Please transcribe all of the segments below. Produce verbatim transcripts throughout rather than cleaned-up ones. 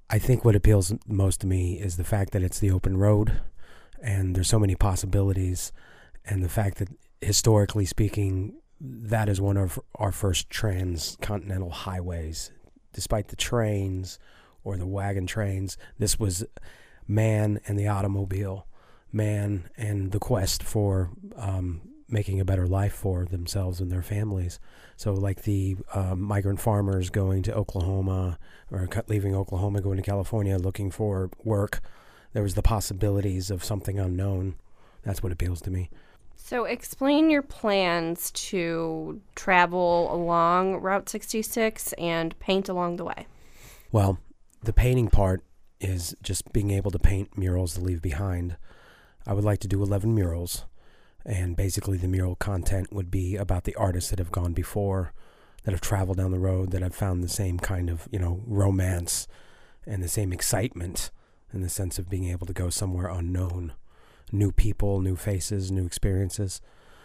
I think what appeals most to me is the fact that it's the open road and there's so many possibilities, and the fact that historically speaking, that is one of our first transcontinental highways. Despite the trains or the wagon trains, this was man and the automobile, man and the quest for um, making a better life for themselves and their families. So like the uh, migrant farmers going to Oklahoma or leaving Oklahoma, going to California looking for work, there was the possibilities of something unknown. That's what appeals to me. So explain your plans to travel along Route sixty-six and paint along the way. Well, the painting part is just being able to paint murals to leave behind. I would like to do eleven murals, and basically the mural content would be about the artists that have gone before, that have traveled down the road, that have found the same kind of, you know, romance and the same excitement in the sense of being able to go somewhere unknown. New people, new faces, new experiences.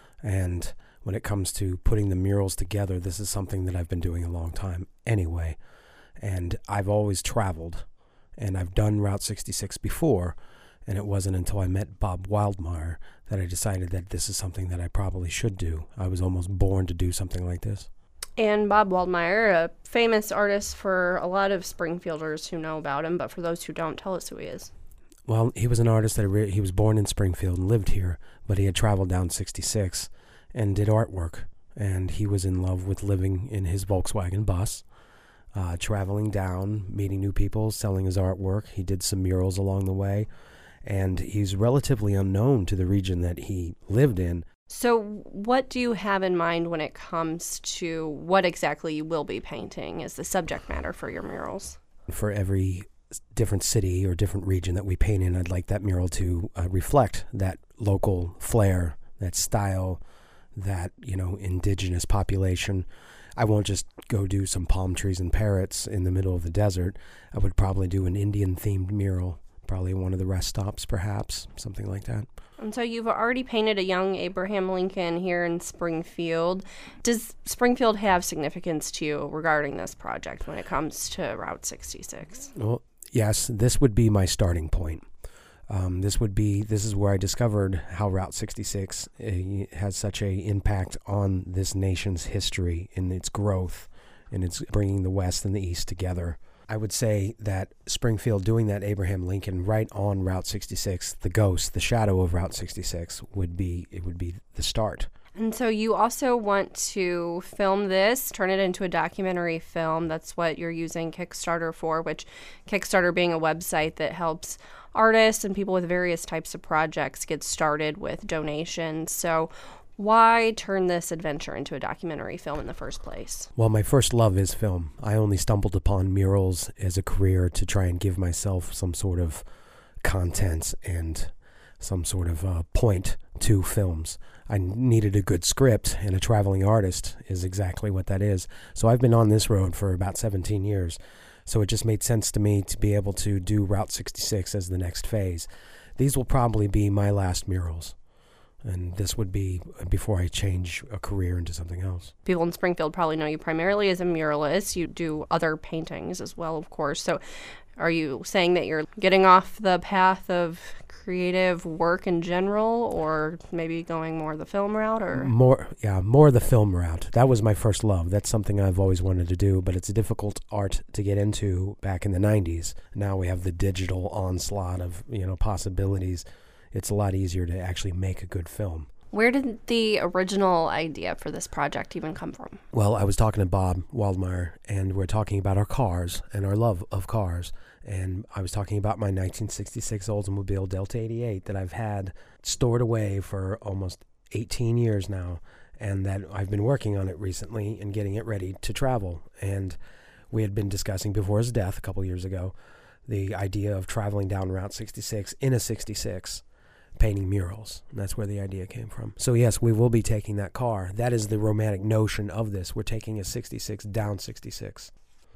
And when it comes to putting the murals together, this is something that I've been doing a long time anyway. And I've always traveled, and I've done Route sixty-six before, and it wasn't until I met Bob Wildmeyer that I decided that this is something that I probably should do. I was almost born to do something like this. And Bob Wildmeyer, a famous artist for a lot of Springfielders who know about him, but for those who don't, tell us who he is. Well, he was an artist that re- he was born in Springfield and lived here, but he had traveled down sixty-six and did artwork. And he was in love with living in his Volkswagen bus, uh, traveling down, meeting new people, selling his artwork. He did some murals along the way, and he's relatively unknown to the region that he lived in. So what do you have in mind when it comes to what exactly you will be painting as the subject matter for your murals? For every different city or different region that we paint in, I'd like that mural to uh, reflect that local flair, that style, that, you know, indigenous population. I won't just go do some palm trees and parrots in the middle of the desert. I would probably do an Indian-themed mural, probably one of the rest stops, perhaps, something like that. And so you've already painted a young Abraham Lincoln here in Springfield. Does Springfield have significance to you regarding this project when it comes to Route sixty-six? Well, yes, this would be my starting point. Um, this would be, this is where I discovered how Route sixty-six uh, has such a impact on this nation's history in its growth, and it's bringing the West and the East together. I would say that Springfield doing that Abraham Lincoln right on Route sixty-six, the ghost, the shadow of Route sixty-six, would be, it would be the start. And so you also want to film this, turn it into a documentary film. That's what you're using Kickstarter for, which Kickstarter being a website that helps artists and people with various types of projects get started with donations. So why turn this adventure into a documentary film in the first place? Well, my first love is film. I only stumbled upon murals as a career to try and give myself some sort of content and some sort of uh, point to films. I needed a good script, and a traveling artist is exactly what that is. So I've been on this road for about seventeen years. So it just made sense to me to be able to do Route sixty-six as the next phase. These will probably be my last murals. And this would be before I change a career into something else. People in Springfield probably know you primarily as a muralist. You do other paintings as well, of course. So are you saying that you're getting off the path of creative work in general, or maybe going more the film route? Or more, yeah, more the film route. That was my first love. That's something I've always wanted to do, but it's a difficult art to get into back in the nineties. Now we have the digital onslaught of, you know, possibilities. It's a lot easier to actually make a good film. Where did the original idea for this project even come from? Well, I was talking to Bob Wildmeyer, and we're talking about our cars and our love of cars. And I was talking about my nineteen sixty-six Oldsmobile Delta eighty-eight that I've had stored away for almost eighteen years now, and that I've been working on it recently and getting it ready to travel. And we had been discussing before his death a couple years ago the idea of traveling down Route sixty-six in a sixty-six, painting murals. And that's where the idea came from. So yes, we will be taking that car. That is the romantic notion of this. We're taking a sixty-six down sixty-six.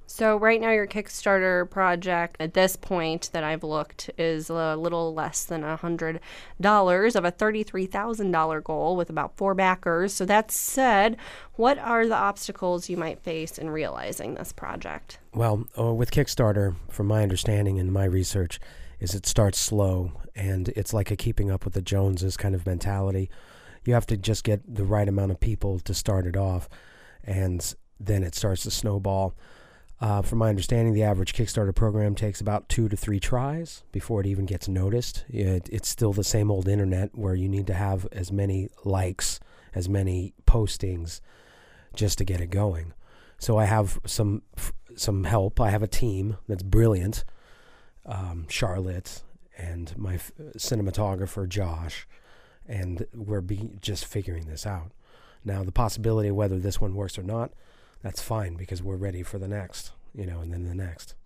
So right now your Kickstarter project at this point that I've looked is a little less than one hundred dollars of a thirty-three thousand dollars goal with about four backers. So that said, what are the obstacles you might face in realizing this project? Well, uh, with Kickstarter, from my understanding and my research, is it starts slow, and it's like a keeping up with the Joneses kind of mentality. You have to just get the right amount of people to start it off, and then it starts to snowball. Uh, from my understanding, the average Kickstarter program takes about two to three tries before it even gets noticed. It, it's still the same old internet where you need to have as many likes, as many postings, just to get it going. So I have some some help. I have a team that's brilliant, um, Charlotte, and my f- cinematographer, Josh, and we're be- just figuring this out. Now, the possibility of whether this one works or not, that's fine because we're ready for the next, you know, and then the next.